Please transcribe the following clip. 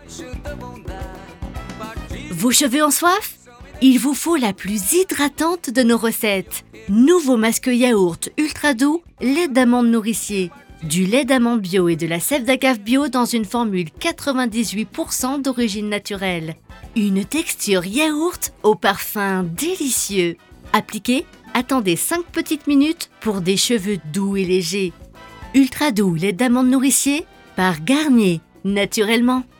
Vos cheveux ont soif? Il vous faut la plus hydratante de nos recettes. Nouveau masque yaourt ultra doux, lait d'amande nourricier. Du lait d'amande bio et de la sève d'agave bio dans une formule 98% d'origine naturelle. Une texture yaourt au parfum délicieux. Appliquez, attendez 5 petites minutes pour des cheveux doux et légers. Ultra doux lait d'amande nourricier par Garnier, naturellement.